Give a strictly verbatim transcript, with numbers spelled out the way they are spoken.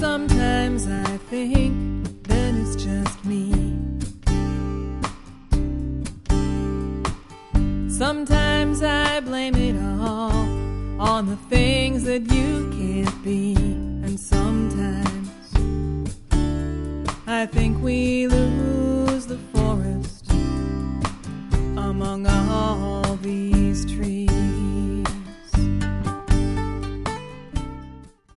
Sometimes I think that it's just me. Sometimes I blame it all on the things that you can't be. And sometimes I think we lose the forest among our